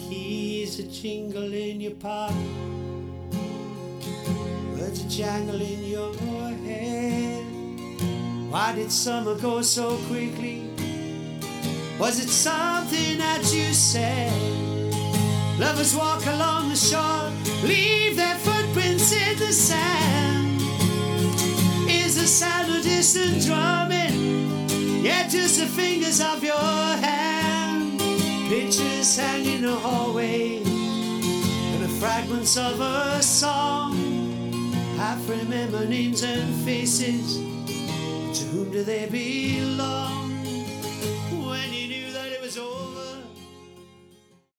keys a jingle in your pocket, words a jangle in your head. Why did summer go so quickly? Was it something that you said? Lovers walk along the shore, leave their footprints in the sand. Is the sound of distant drumming? Yeah, just the fingers of your hand. Pictures hanging in the hallway, and the fragments of a song. Half remember names and faces, to whom do they belong?